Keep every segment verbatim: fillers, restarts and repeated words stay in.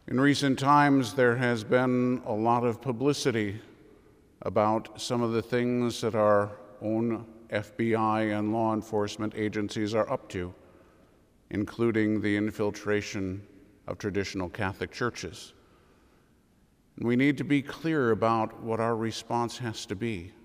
In recent times, there has been a lot of publicity about some of the things that our own F B I and law enforcement agencies are up to, including the infiltration of traditional Catholic churches. And we need to be clear about what our response has to be.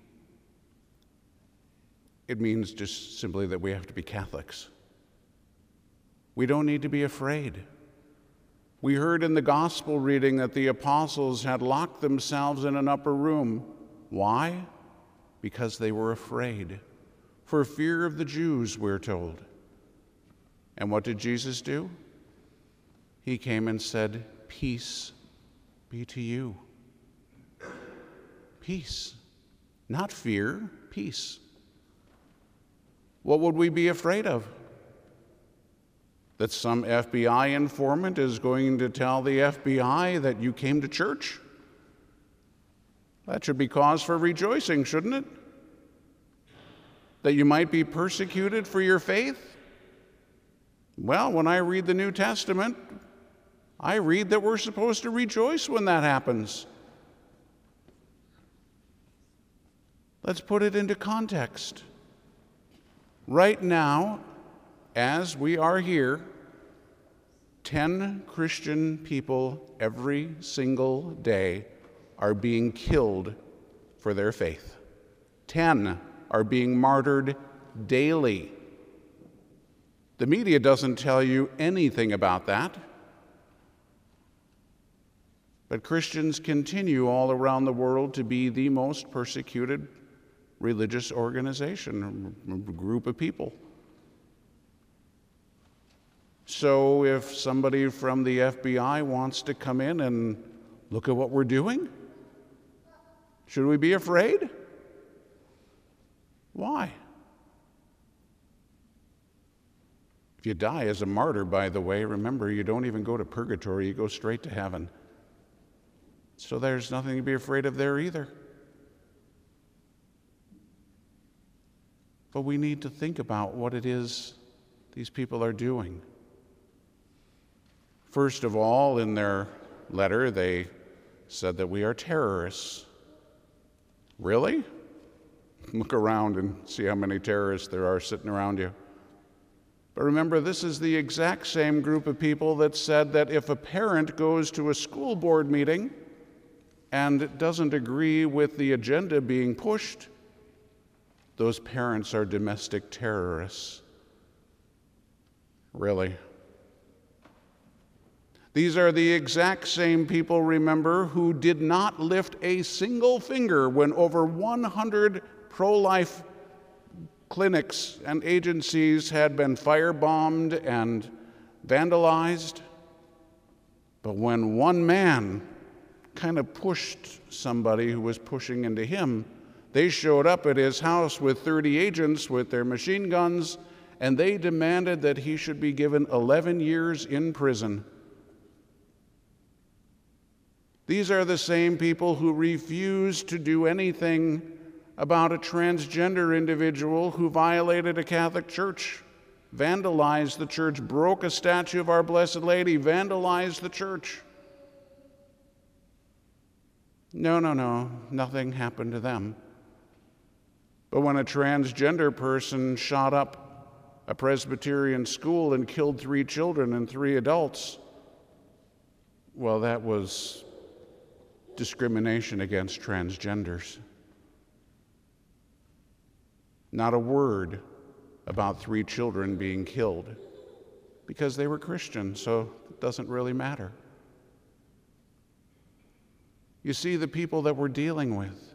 It means just simply that we have to be Catholics. We don't need to be afraid. We heard in the gospel reading that the apostles had locked themselves in an upper room. Why? Because they were afraid. For fear of the Jews, we're told. And what did Jesus do? He came and said, "Peace be to you." Peace. Not fear, peace. What would we be afraid of? That some F B I informant is going to tell the F B I that you came to church? That should be cause for rejoicing, shouldn't it? That you might be persecuted for your faith? Well, when I read the New Testament, I read that we're supposed to rejoice when that happens. Let's put it into context. Right now, as we are here, ten Christian people every single day are being killed for their faith. Ten are being martyred daily. The media doesn't tell you anything about that. But Christians continue all around the world to be the most persecuted religious organization, a group of people. So if somebody from the F B I wants to come in and look at what we're doing, should we be afraid? Why? If you die as a martyr, by the way, remember, you don't even go to purgatory, you go straight to heaven. So there's nothing to be afraid of there either. But we need to think about what it is these people are doing. First of all, in their letter, they said that we are terrorists. Really? Look around and see how many terrorists there are sitting around you. But remember, this is the exact same group of people that said that if a parent goes to a school board meeting and doesn't agree with the agenda being pushed, those parents are domestic terrorists. Really? These are the exact same people, remember, who did not lift a single finger when over one hundred pro-life clinics and agencies had been firebombed and vandalized. But when one man kind of pushed somebody who was pushing into him, they showed up at his house with thirty agents with their machine guns, and they demanded that he should be given eleven years in prison. These are the same people who refused to do anything about a transgender individual who violated a Catholic church, vandalized the church, broke a statue of Our Blessed Lady, vandalized the church. No, no, no, nothing happened to them. But when a transgender person shot up a Presbyterian school and killed three children and three adults, well, that was discrimination against transgenders. Not a word about three children being killed because they were Christian, so it doesn't really matter. You see, the people that we're dealing with,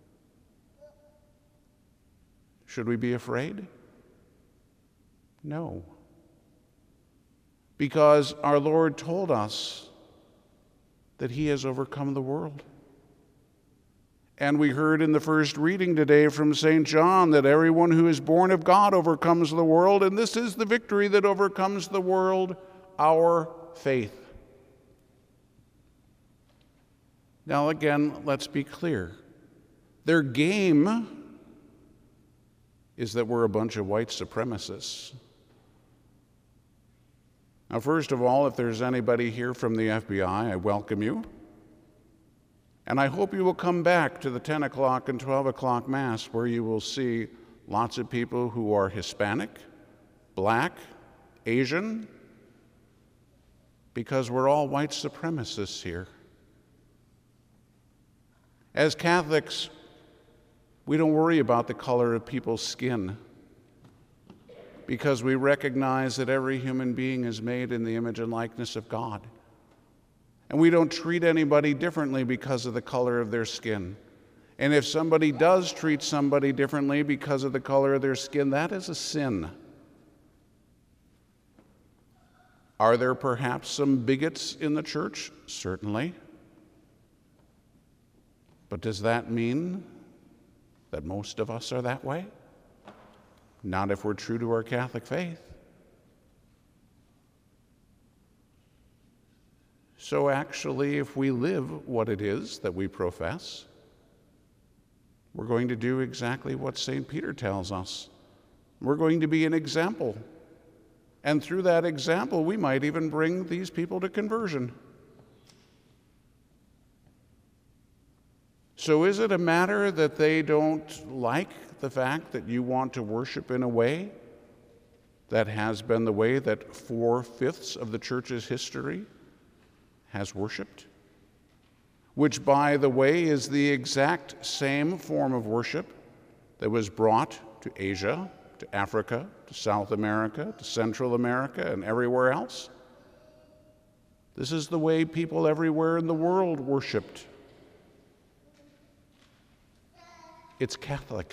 should we be afraid? No. Because our Lord told us that He has overcome the world. And we heard in the first reading today from Saint John that everyone who is born of God overcomes the world, and this is the victory that overcomes the world, our faith. Now again, let's be clear. Their game is that we're a bunch of white supremacists. Now, first of all, if there's anybody here from the F B I, I welcome you. And I hope you will come back to the ten o'clock and twelve o'clock Mass, where you will see lots of people who are Hispanic, Black, Asian, because we're all white supremacists here. As Catholics, we don't worry about the color of people's skin, because we recognize that every human being is made in the image and likeness of God. And we don't treat anybody differently because of the color of their skin. And if somebody does treat somebody differently because of the color of their skin, that is a sin. Are there perhaps some bigots in the church? Certainly. But does that mean that most of us are that way? Not if we're true to our Catholic faith. So actually, if we live what it is that we profess, we're going to do exactly what Saint Peter tells us. We're going to be an example. And through that example, we might even bring these people to conversion. So is it a matter that they don't like the fact that you want to worship in a way that has been the way that four-fifths of the church's history has worshiped? Which, by the way, is the exact same form of worship that was brought to Asia, to Africa, to South America, to Central America, and everywhere else. This is the way people everywhere in the world worshiped. It's Catholic.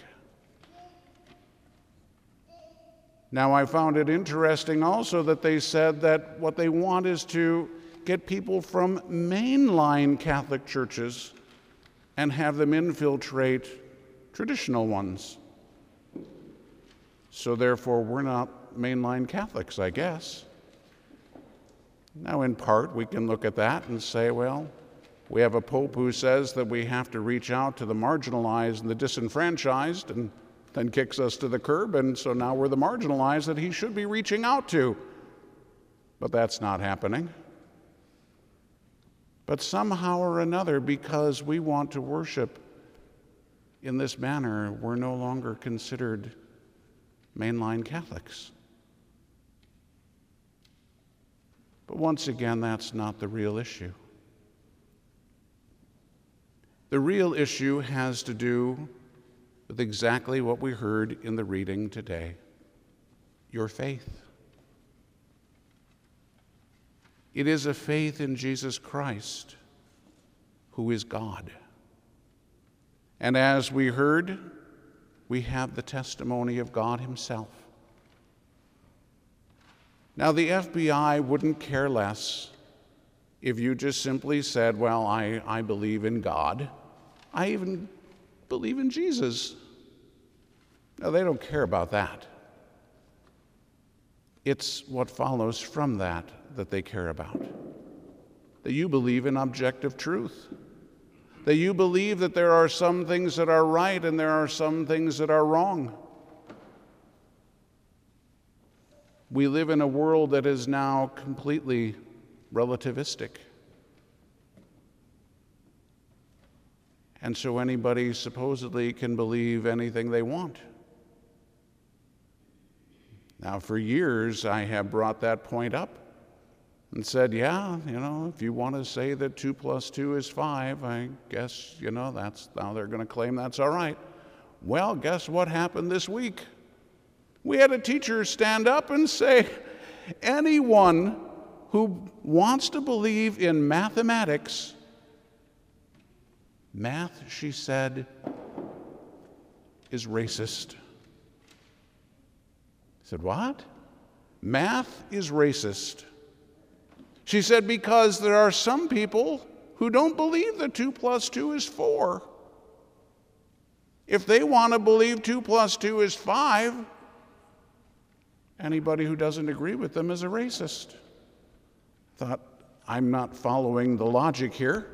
Now, I found it interesting also that they said that what they want is to get people from mainline Catholic churches and have them infiltrate traditional ones. So therefore, we're not mainline Catholics, I guess. Now, in part, we can look at that and say, well, we have a pope who says that we have to reach out to the marginalized and the disenfranchised, and then kicks us to the curb, and so now we're the marginalized that he should be reaching out to. But that's not happening. But somehow or another, because we want to worship in this manner, we're no longer considered mainline Catholics. But once again, that's not the real issue. The real issue has to do with exactly what we heard in the reading today: your faith. It is a faith in Jesus Christ, who is God. And as we heard, we have the testimony of God himself. Now, the F B I wouldn't care less if you just simply said, well, I, I believe in God. I even believe in Jesus. No, they don't care about that. It's what follows from that that they care about. That you believe in objective truth. That you believe that there are some things that are right and there are some things that are wrong. We live in a world that is now completely relativistic. And so anybody supposedly can believe anything they want. Now, for years, I have brought that point up and said, yeah, you know, if you want to say that two plus two is five, I guess, you know, that's now they're going to claim that's all right. Well, guess what happened this week? We had a teacher stand up and say, anyone who wants to believe in mathematics, math, she said, is racist. I said, what? Math is racist. She said, because there are some people who don't believe that two plus two is four. If they want to believe two plus two is five, anybody who doesn't agree with them is a racist. Thought, I'm not following the logic here.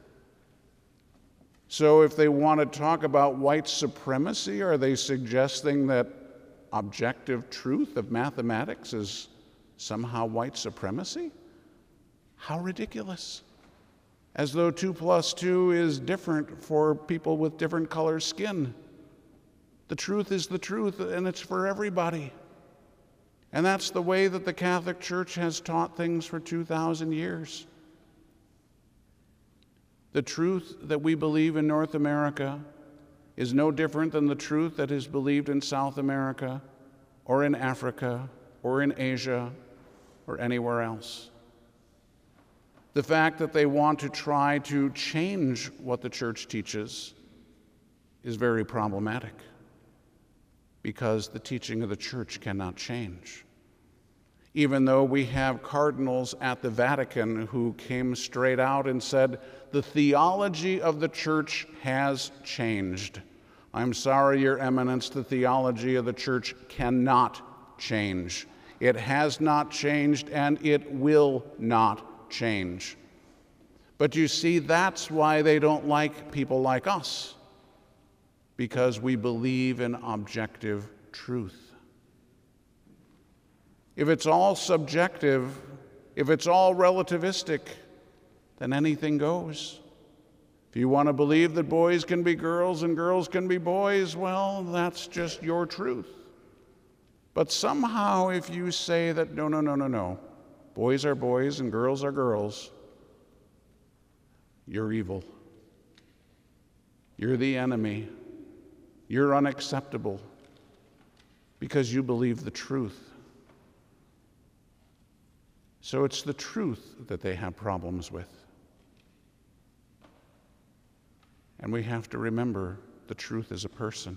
So if they want to talk about white supremacy, are they suggesting that objective truth of mathematics is Somehow white supremacy? How ridiculous. As though two plus two is different for people with different color skin. The truth is the truth, and it's for everybody. And that's the way that the Catholic Church has taught things for two thousand years. The truth that we believe in North America is no different than the truth that is believed in South America or in Africa or in Asia or anywhere else. The fact that they want to try to change what the Church teaches is very problematic, because the teaching of the Church cannot change. Even though we have cardinals at the Vatican who came straight out and said, the theology of the Church has changed. I'm sorry, Your Eminence, the theology of the Church cannot change. It has not changed, and it will not change. But you see, that's why they don't like people like us, because we believe in objective truth. If it's all subjective, if it's all relativistic, then anything goes. If you want to believe that boys can be girls and girls can be boys, well, that's just your truth. But somehow if you say that, no, no, no, no, no, boys are boys and girls are girls, you're evil. You're the enemy. You're unacceptable because you believe the truth. So it's the truth that they have problems with. And we have to remember the truth is a person.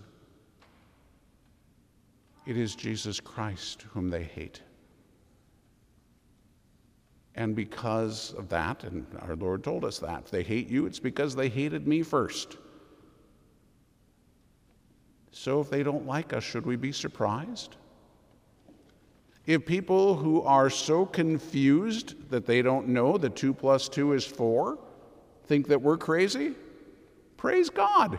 It is Jesus Christ whom they hate. And because of that, and our Lord told us that, if they hate you, it's because they hated me first. So if they don't like us, should we be surprised? If people who are so confused that they don't know that two plus two is four think that we're crazy, praise God.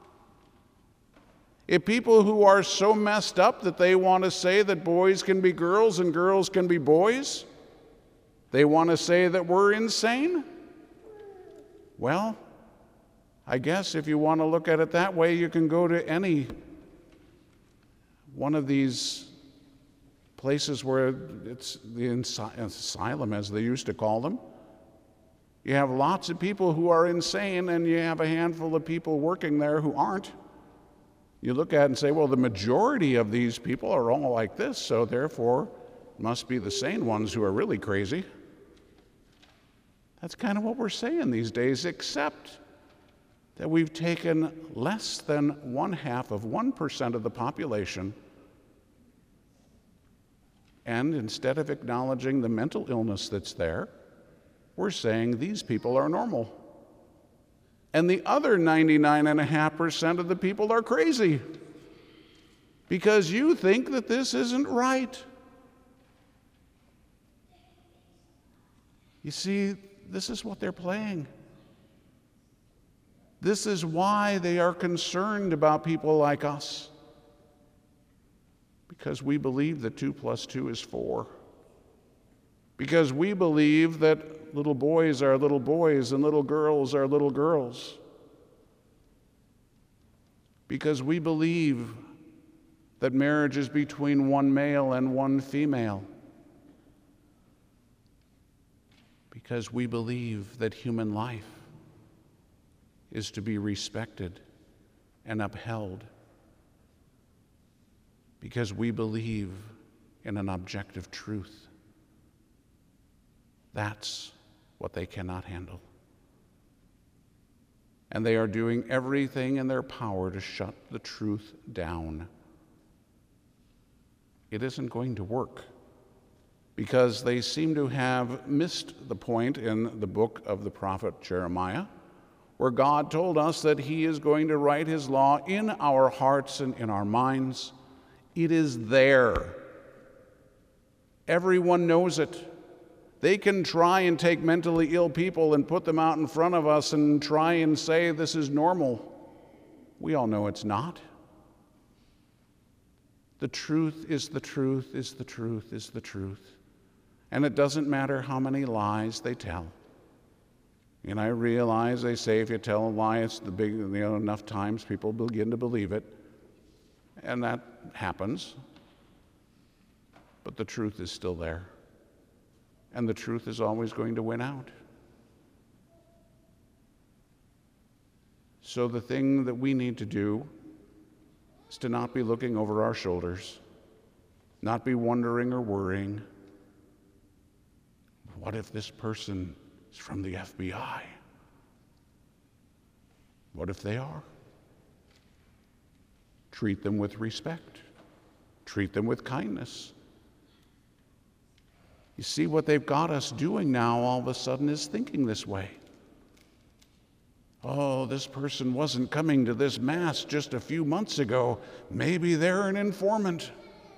If people who are so messed up that they want to say that boys can be girls and girls can be boys, they want to say that we're insane, well, I guess if you want to look at it that way, you can go to any one of these places where it's the asylum, as they used to call them. You have lots of people who are insane, and you have a handful of people working there who aren't. You look at it and say, well, the majority of these people are all like this, so therefore it must be the sane ones who are really crazy. That's kind of what we're saying these days, except that we've taken less than one half of one percent of the population, and instead of acknowledging the mental illness that's there, we're saying these people are normal. And the other ninety-nine point five percent of the people are crazy because you think that this isn't right. You see, this is what they're playing. This is why they are concerned about people like us. Because we believe that two plus two is four. Because we believe that little boys are little boys and little girls are little girls. Because we believe that marriage is between one male and one female. Because we believe that human life is to be respected and upheld. Because we believe in an objective truth. That's what they cannot handle. And they are doing everything in their power to shut the truth down. It isn't going to work, because they seem to have missed the point in the book of the prophet Jeremiah, where God told us that He is going to write His law in our hearts and in our minds. It is there. Everyone knows it. They can try and take mentally ill people and put them out in front of us and try and say this is normal. We all know it's not. The truth is the truth is the truth is the truth. And it doesn't matter how many lies they tell. And I realize they say if you tell a lie, it's the big, you know, enough times people begin to believe it. And that happens. But the truth is still there. And the truth is always going to win out. So the thing that we need to do is to not be looking over our shoulders, not be wondering or worrying, what if this person is from the F B I? What if they are? Treat them with respect. Treat them with kindness. You see, what they've got us doing now all of a sudden is thinking this way. Oh, this person wasn't coming to this Mass just a few months ago. Maybe they're an informant.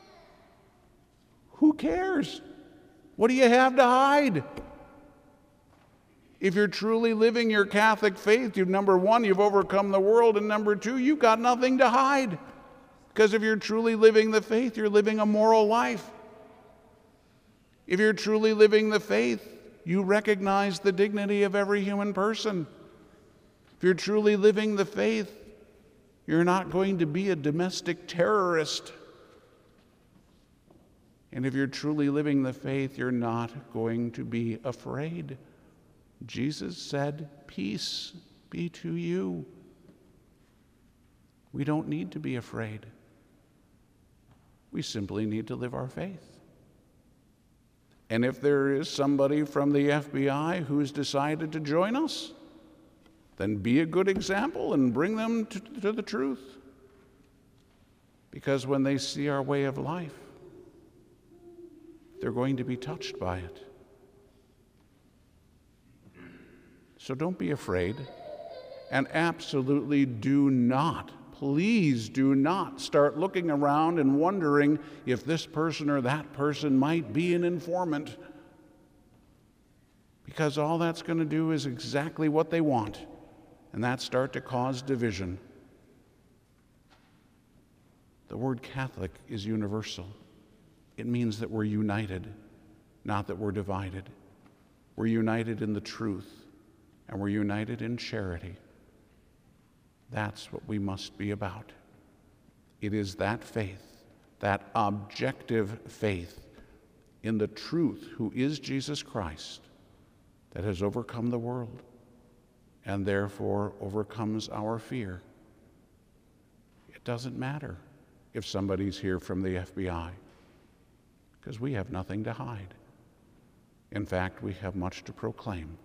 Who cares? What do you have to hide? If you're truly living your Catholic faith, you number one, you've overcome the world, and number two, you've got nothing to hide. Because if you're truly living the faith, you're living a moral life. If you're truly living the faith, you recognize the dignity of every human person. If you're truly living the faith, you're not going to be a domestic terrorist. And if you're truly living the faith, you're not going to be afraid. Jesus said, "Peace be to you." We don't need to be afraid. We simply need to live our faith. And if there is somebody from the F B I who's decided to join us, then be a good example and bring them to, to the truth. Because when they see our way of life, they're going to be touched by it. So don't be afraid, and absolutely do not, please do not start looking around and wondering if this person or that person might be an informant. Because all that's going to do is exactly what they want, and that's start to cause division. The word Catholic is universal. It means that we're united, not that we're divided. We're united in the truth, and we're united in charity. That's what we must be about. It is that faith, that objective faith in the truth who is Jesus Christ, that has overcome the world and therefore overcomes our fear. It doesn't matter if somebody's here from the F B I, because we have nothing to hide. In fact, we have much to proclaim,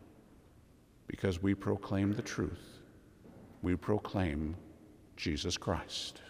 because we proclaim the truth. We proclaim Jesus Christ.